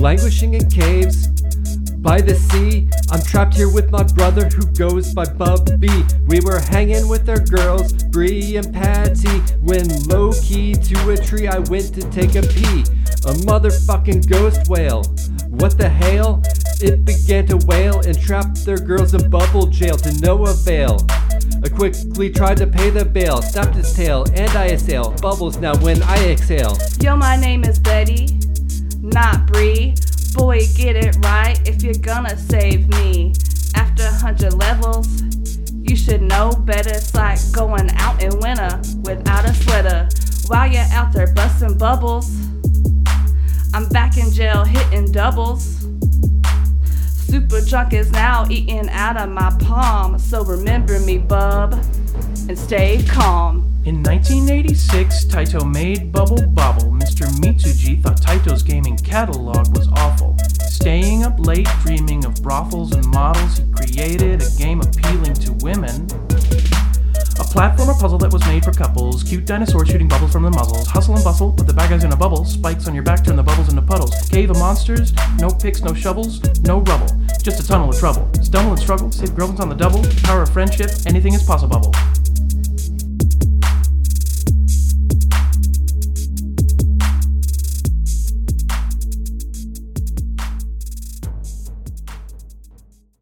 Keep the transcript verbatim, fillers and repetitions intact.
languishing in caves by the sea. I'm trapped here with my brother who goes by Bubby. We were hanging with our girls, Bree and Patty, when low-key to a tree I went to take a pee. A motherfucking ghost whale, what the hell? It began to wail and trapped their girls in bubble jail to no avail. I quickly tried to pay the bail, snapped its tail, and I assail bubbles now when I exhale. Yo, my name is Betty, not Bree. Boy, get it right if you're gonna save me. After a hundred levels, you should know better. It's like going out in winter without a sweater. While you're out there busting bubbles, I'm back in jail hitting doubles. Super drunk is now eating out of my palm. So remember me, bub, and stay calm. In nineteen eighty-six, Taito made Bubble Bobble. Mister Mitsuji thought Taito's gaming catalog was awful. Staying up late, dreaming of brothels and models, he created a game appealing to women. A platformer puzzle that was made for couples. Cute dinosaurs shooting bubbles from the muzzles. Hustle and bustle, put the bad guys in a bubble. Spikes on your back, turn the bubbles into puddles. Cave of monsters, no picks, no shovels, no rubble. Just a tunnel of trouble. Stumble and struggle, save girlfriends on the double. Power of friendship, anything is possible.